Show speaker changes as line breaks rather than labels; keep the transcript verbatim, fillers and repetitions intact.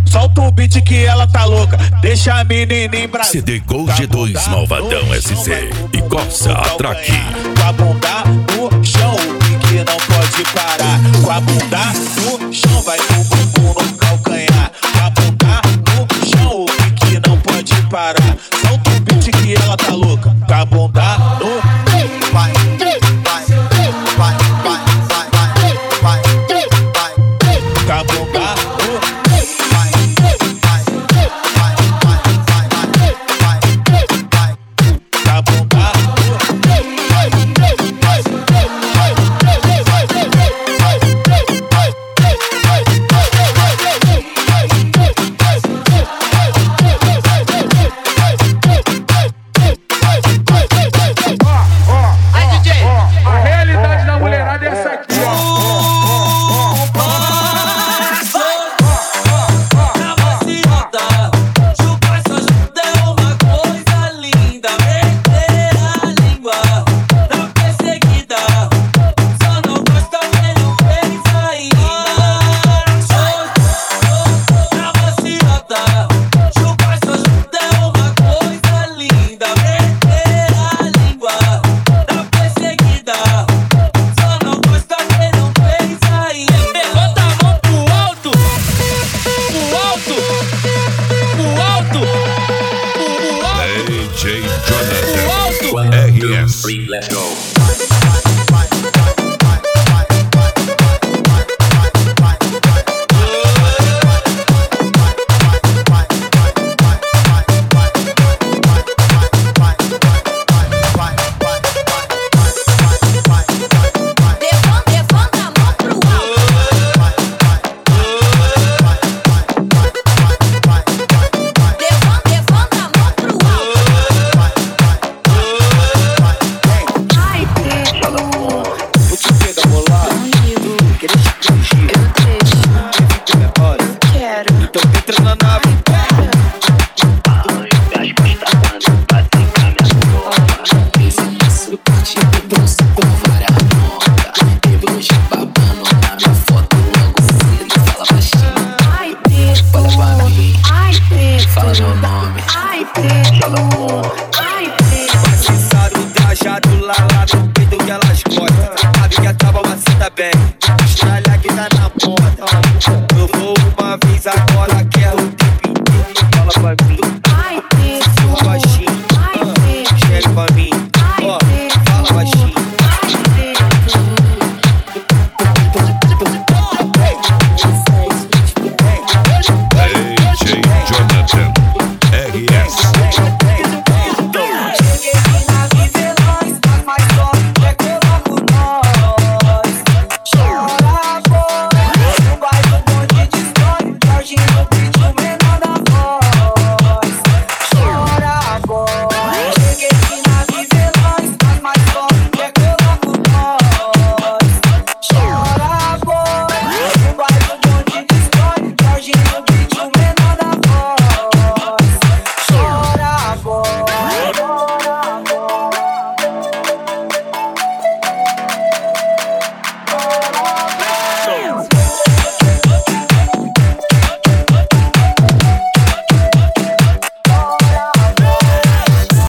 Solta o beat que ela tá louca, deixa a menina em Brasília.
C D Gol G dois Malvadão S C e Corsa Atraque.
Com a bunda no chão, o pique não pode parar. Com a bunda no chão, vai com o bumbum no calcanhar. Com a bunda no chão, o pique não pode parar. Solta o beat que ela tá louca, com a bunda no vai, vai, vai, vai, vai, vai, vai, vai, com a bunda no vai, vai, vai, vai, vai, vai, vai, com a bunda no vai, vai, vai, vai,
Aí, D J, a realidade da mulherada é essa aqui, ó.
D J Jonathan R S.
Let's go.
Fala meu nome,
Ai, preto, ai, preto.
Passado, trajado, lá, lá,